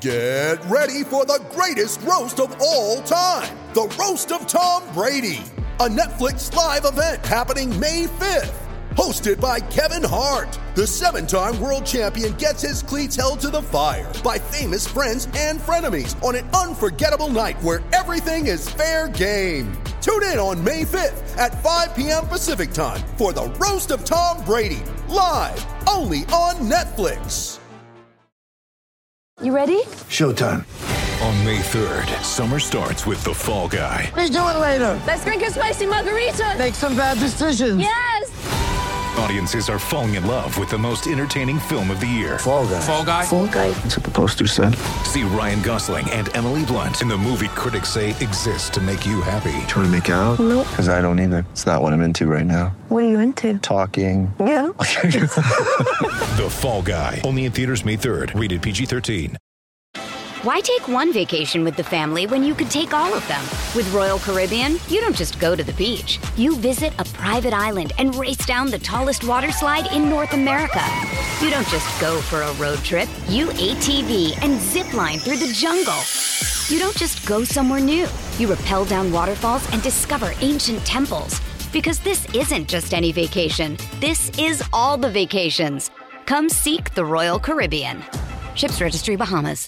Get ready for the greatest roast of all time, the Roast of Tom Brady, a Netflix live event happening May 5th. Hosted by Kevin Hart, the 7-time world champion gets his cleats held to the fire by famous friends and frenemies on an unforgettable night where everything is fair game. Tune in on May 5th at 5 p.m. Pacific time for the Roast of Tom Brady, live only on Netflix. You ready? Showtime. On May 3rd, summer starts with The Fall Guy. Let's do it later. Let's drink a spicy margarita. Make some bad decisions. Yes! Audiences are falling in love with the most entertaining film of the year. Fall Guy. Fall Guy? Fall Guy. That's what the poster said. See Ryan Gosling and Emily Blunt in the movie critics say exists to make you happy. Trying to make it out? Nope. Because I don't either. It's not what I'm into right now. What are you into? Talking. Yeah. The Fall Guy. Only in theaters May 3rd. Rated PG-13. Why take one vacation with the family when you could take all of them? With Royal Caribbean, you don't just go to the beach. You visit a private island and race down the tallest water slide in North America. You don't just go for a road trip. You ATV and zip line through the jungle. You don't just go somewhere new. You rappel down waterfalls and discover ancient temples. Because this isn't just any vacation. This is all the vacations. Come seek the Royal Caribbean. Ships Registry, Bahamas.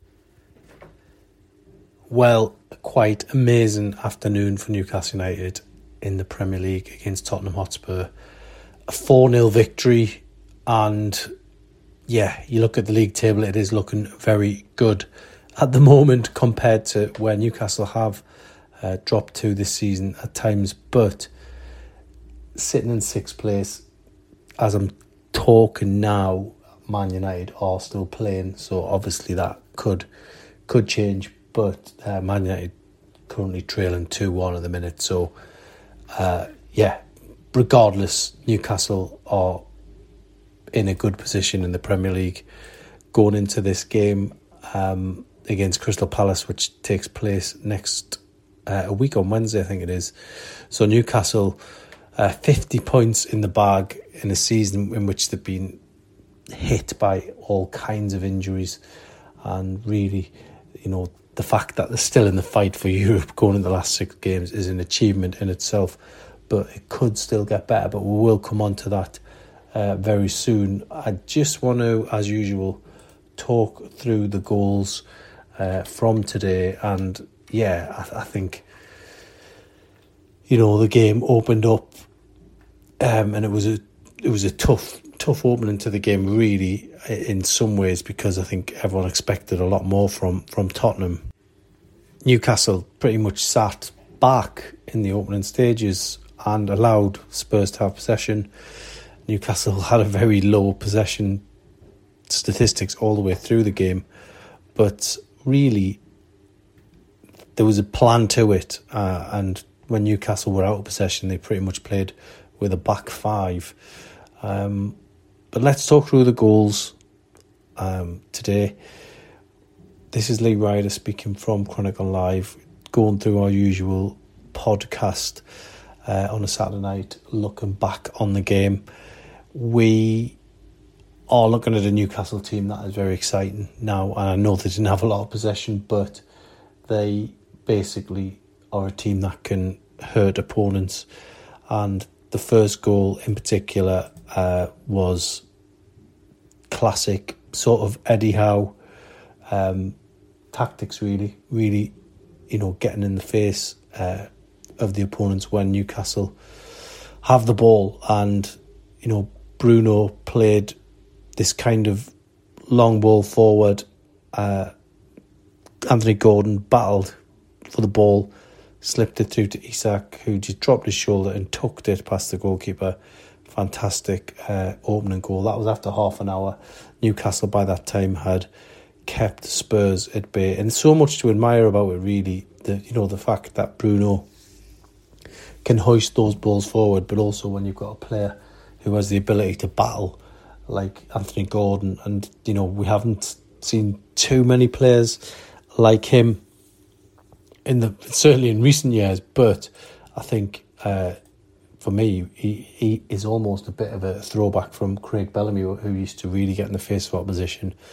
Well, a quite amazing afternoon for Newcastle United in the Premier League against Tottenham Hotspur. A 4-0 victory, and yeah, you look at the league table, it is looking very good at the moment compared to where Newcastle have dropped to this season at times. But sitting in 6th place, as I'm talking now, Man United are still playing, so obviously that could change. But Man United currently trailing 2-1 at the minute. So, regardless, Newcastle are in a good position in the Premier League going into this game against Crystal Palace, which takes place next a week on Wednesday, I think it is. So Newcastle, 50 points in the bag in a season in which they've been hit by all kinds of injuries. And really, the fact that they're still in the fight for Europe going into the last 6 games is an achievement in itself, but it could still get better. But we will come on to that very soon. I just want to, as usual, talk through the goals from today. And yeah, I think, the game opened up and it was a tough opening to the game, really, in some ways, because I think everyone expected a lot more from Tottenham. Newcastle pretty much sat back in the opening stages and allowed Spurs to have possession. Newcastle had a very low possession statistics all the way through the game, but really there was a plan to it, and when Newcastle were out of possession, they pretty much played with a back five. But let's talk through the goals today. This is Lee Ryder speaking from Chronicle Live, going through our usual podcast on a Saturday night, looking back on the game. We are looking at a Newcastle team that is very exciting now, and I know they didn't have a lot of possession, but they basically are a team that can hurt opponents. And the first goal in particular was classic sort of Eddie Howe tactics, really, getting in the face of the opponents when Newcastle have the ball. And, Bruno played this kind of long ball forward. Anthony Gordon battled for the ball, slipped it through to Isak, who just dropped his shoulder and tucked it past the goalkeeper. Fantastic opening goal. That was after half an hour. Newcastle by that time had kept Spurs at bay, and so much to admire about it, really. The fact that Bruno can hoist those balls forward, but also when you've got a player who has the ability to battle like Anthony Gordon, and we haven't seen too many players like him certainly in recent years. But I think for me, he is almost a bit of a throwback from Craig Bellamy, who used to really get in the face of opposition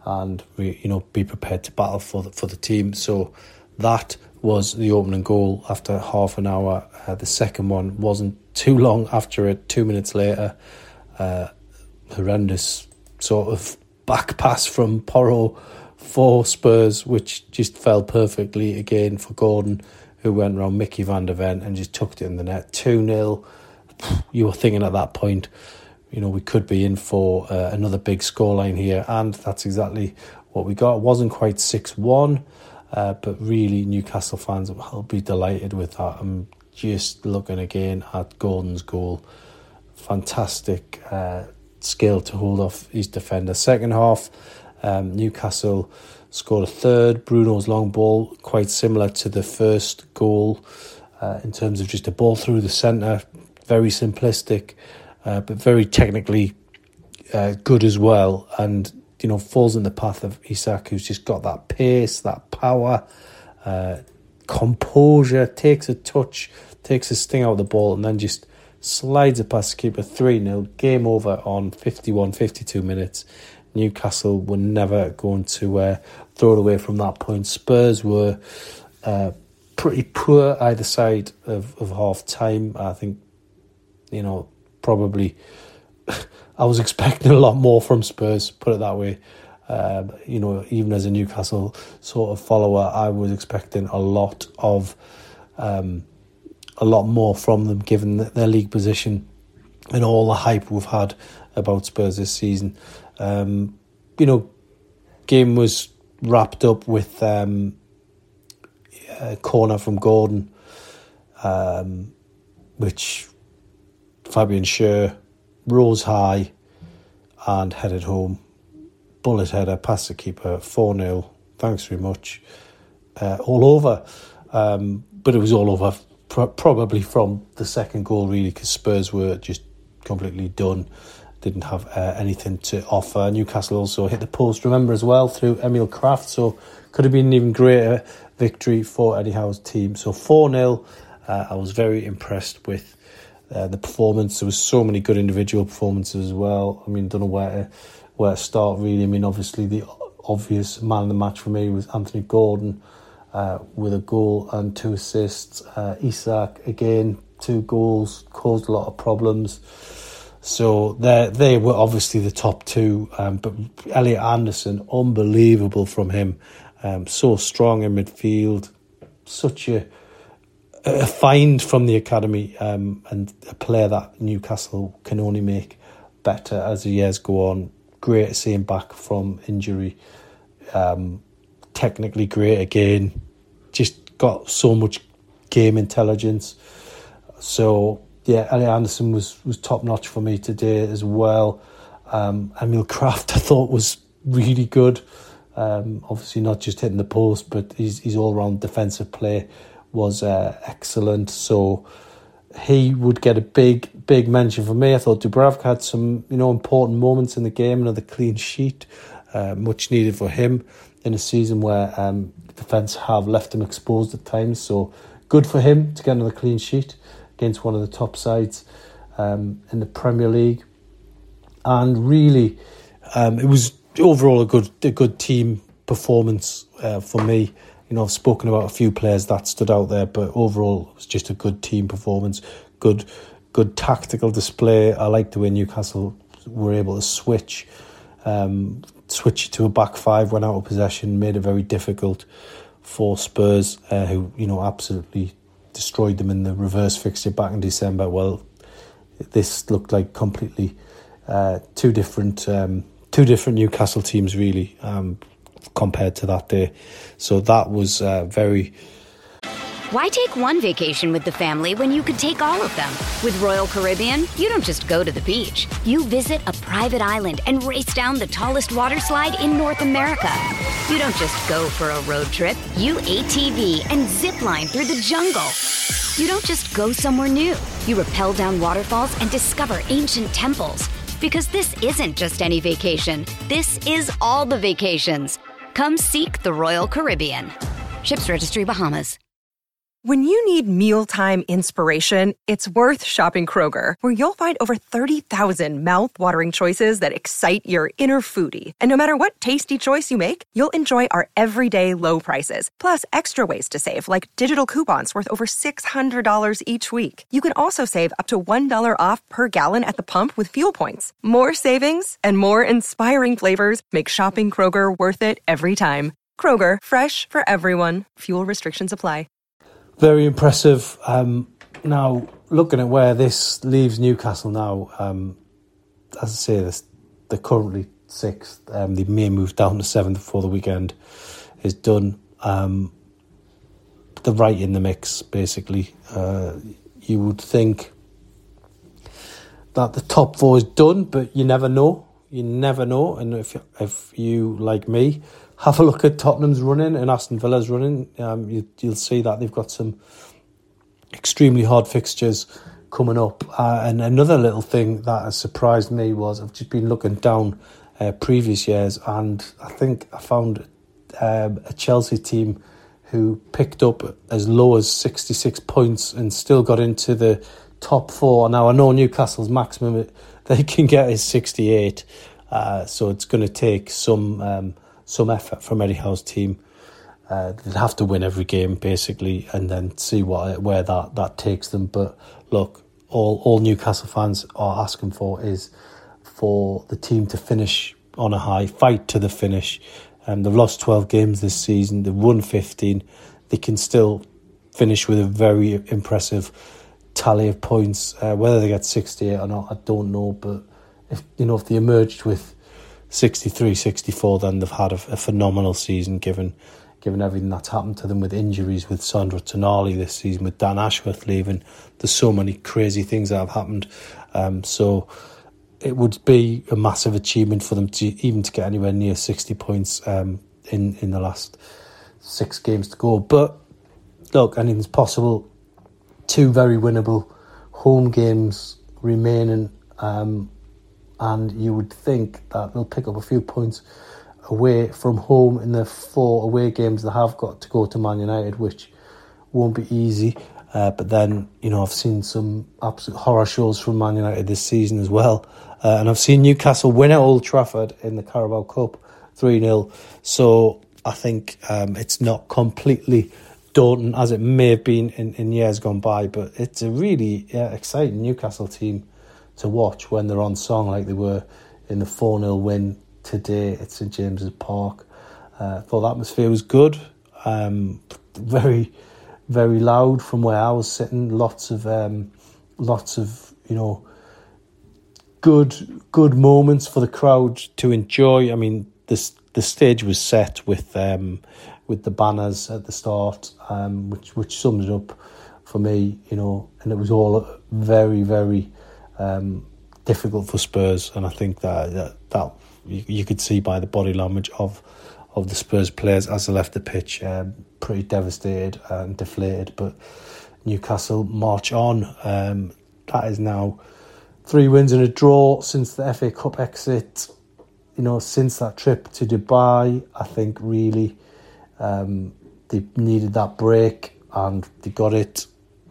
and be prepared to battle for the team. So that was the opening goal after half an hour. The second one wasn't too long after it. 2 minutes later, horrendous sort of back pass from Porro for Spurs, which just fell perfectly again for Gordon, who went around Mickey van der Ven and just tucked it in the net. 2-0. You were thinking at that point, we could be in for another big scoreline here, and that's exactly what we got. It wasn't quite 6-1, but really Newcastle fans will be delighted with that. I'm just looking again at Gordon's goal. Fantastic skill to hold off his defender. Second half, Newcastle scored a third. Bruno's long ball, quite similar to the first goal in terms of just a ball through the centre. Very simplistic, but very technically good as well. And, falls in the path of Isak, who's just got that pace, that power, composure, takes a touch, takes a sting out of the ball, and then just slides it past the keeper. 3-0, game over on 52 minutes. Newcastle were never going to throw it away from that point. Spurs were pretty poor either side of half time. I think, probably I was expecting a lot more from Spurs, put it that way. Even as a Newcastle sort of follower, I was expecting a lot more from them, given their league position and all the hype we've had about Spurs this season. Game was wrapped up with a corner from Gordon, which Fabian Schär rose high and headed home. Bullet header past the keeper, 4-0. Thanks very much. All over. But it was all over probably from the second goal, really, because Spurs were just completely done. Didn't have anything to offer. Newcastle also hit the post, remember, as well, through Emil Kraft. So could have been an even greater victory for Eddie Howe's team. So 4-0. I was very impressed with the performance. There was so many good individual performances as well. I mean, don't know where to start, really. I mean, obviously the obvious man of the match for me was Anthony Gordon with a goal and 2 assists. Isak, again, 2 goals, caused a lot of problems. So they were obviously the top two. But Elliot Anderson, unbelievable from him. So strong in midfield. Such a find from the academy, and a player that Newcastle can only make better as the years go on. Great to see him back from injury. Technically great again. Just got so much game intelligence. So yeah, Elliot Anderson was top notch for me today as well. Emil Kraft I thought was really good. Obviously not just hitting the post, but his all round defensive play was excellent. So he would get a big mention for me. I thought Dubravka had some important moments in the game. Another clean sheet, much needed for him in a season where defence have left him exposed at times. So good for him to get another clean sheet against one of the top sides in the Premier League. And really, it was overall a good team performance for me. I've spoken about a few players that stood out there, but overall it was just a good team performance, good tactical display. I like the way Newcastle were able to switch to a back five when out of possession, made it very difficult for Spurs, who absolutely destroyed them in the reverse fixture back in December. Well, this looked like completely two different Newcastle teams, really, compared to that day. So that was very... Why take one vacation with the family when you could take all of them? With Royal Caribbean, you don't just go to the beach. You visit a private island and race down the tallest water slide in North America. You don't just go for a road trip. You ATV and zip line through the jungle. You don't just go somewhere new. You rappel down waterfalls and discover ancient temples. Because this isn't just any vacation. This is all the vacations. Come seek the Royal Caribbean. Ships Registry, Bahamas. When you need mealtime inspiration, it's worth shopping Kroger, where you'll find over 30,000 mouth-watering choices that excite your inner foodie. And no matter what tasty choice you make, you'll enjoy our everyday low prices, plus extra ways to save, like digital coupons worth over $600 each week. You can also save up to $1 off per gallon at the pump with fuel points. More savings and more inspiring flavors make shopping Kroger worth it every time. Kroger, fresh for everyone. Fuel restrictions apply. Very impressive. Now, looking at where this leaves Newcastle now, as I say, they're currently 6th. They may move down to 7th before the weekend is done. They're right in the mix, basically. You would think that the top 4 is done, but you never know. You never know. And if you, like me, have a look at Tottenham's running and Aston Villa's running, you'll see that they've got some extremely hard fixtures coming up. And another little thing that has surprised me was I've just been looking down previous years, and I think I found a Chelsea team who picked up as low as 66 points and still got into the top 4. Now, I know Newcastle's maximum they can get is 68, so it's going to take some effort from Eddie Howe's team. They'd have to win every game, basically, and then see where that takes them. But look, all Newcastle fans are asking for is for the team to finish on a high, fight to the finish. They've lost 12 games this season, they've won 15. They can still finish with a very impressive tally of points. Whether they get 68 or not, I don't know. But if they emerged with 63, 64, then they've had a phenomenal season given everything that's happened to them with injuries, with Sandro Tonali this season, with Dan Ashworth leaving. There's so many crazy things that have happened. So it would be a massive achievement for them to get anywhere near 60 points in the last 6 games to go. But look, anything's possible. 2 very winnable home games remaining, and you would think that they'll pick up a few points away from home in the 4 away games they have got to go to Man United, which won't be easy. But then, I've seen some absolute horror shows from Man United this season as well. And I've seen Newcastle win at Old Trafford in the Carabao Cup 3-0. So I think it's not completely daunting as it may have been in years gone by, but it's a really exciting Newcastle team to watch when they're on song like they were in the 4-0 win today at St James's Park. Thought the atmosphere was good, very, very loud from where I was sitting. Lots of good moments for the crowd to enjoy. I mean, the stage was set with the banners at the start, which sums it up for me, and it was all very, very difficult for Spurs, and I think that you could see by the body language of the Spurs players as they left the pitch, pretty devastated and deflated. But Newcastle march on. That is now 3 wins and a draw since the FA Cup exit. Since that trip to Dubai, I think really they needed that break and they got it.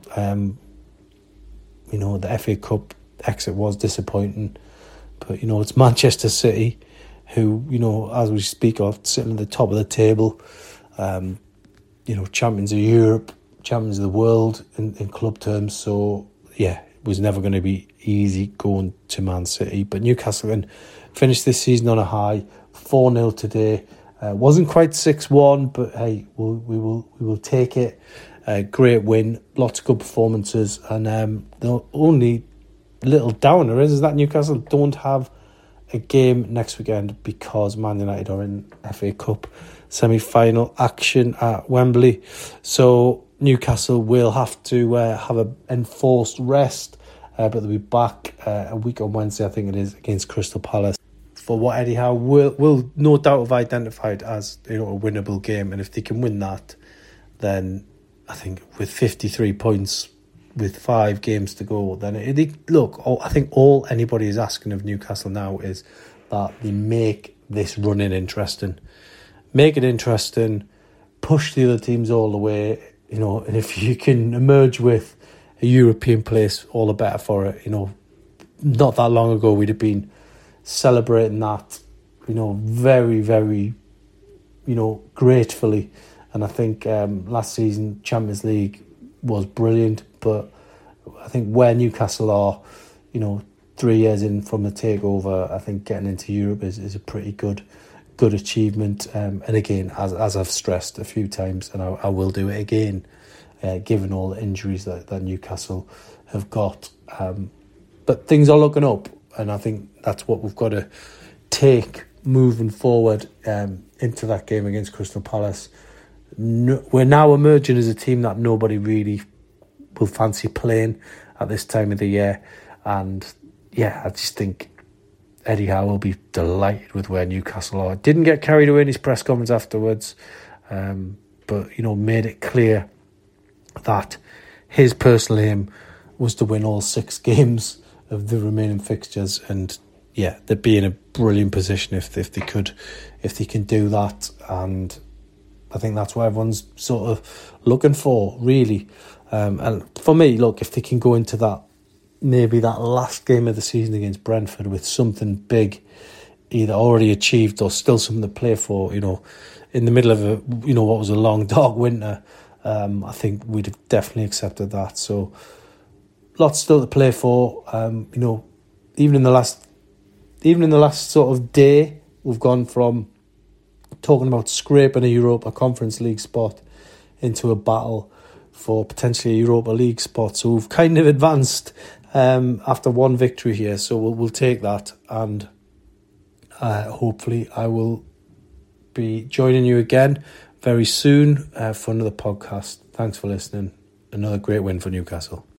The FA Cup exit was disappointing, but it's Manchester City who, as we speak of, sitting at the top of the table, champions of Europe, champions of the world in club terms. So yeah, it was never going to be easy going to Man City, but Newcastle can finish this season on a high. 4-0 today. Wasn't quite 6-1, but hey, we will take it. Great win, lots of good performances, and the only little downer is that Newcastle don't have a game next weekend because Man United are in FA Cup semi-final action at Wembley. So Newcastle will have to have an enforced rest, but they'll be back a week on Wednesday, I think it is, against Crystal Palace, for what Eddie Howe will no doubt have identified as a winnable game. And if they can win that, then I think with 53 points with 5 games to go, then I think all anybody is asking of Newcastle now is that they make this run-in interesting. Make it interesting, push the other teams all the way. you know, and if you can emerge with a European place, all the better for it. You know, not that long ago we'd have been celebrating that, you know, very, very, you know, gratefully. And I think last season Champions League was brilliant, but I think where Newcastle are, you know, 3 years in from the takeover, I think getting into Europe is a pretty good achievement. And again, as I've stressed a few times, and I will do it again, given all the injuries that Newcastle have got. But things are looking up, and I think that's what we've got to take moving forward into that game against Crystal Palace. We're now emerging as a team that nobody really will fancy playing at this time of the year. And yeah, I just think Eddie Howe will be delighted with where Newcastle are. Didn't get carried away in his press conference afterwards, but, you know, made it clear that his personal aim was to win all 6 games of the remaining fixtures. And yeah, they'd be in a brilliant position if they can do that. And I think that's what everyone's sort of looking for, really. And for me, look, if they can go into that, maybe that last game of the season against Brentford with something big either already achieved or still something to play for, you know, in the middle of what was a long, dark winter, I think we'd have definitely accepted that. So lots still to play for. You know, even in the last sort of day, we've gone from talking about scraping a Europa Conference League spot into a battle for potentially a Europa League spot. So we've kind of advanced after one victory here. So we'll take that, and hopefully I will be joining you again very soon for another podcast. Thanks for listening. Another great win for Newcastle.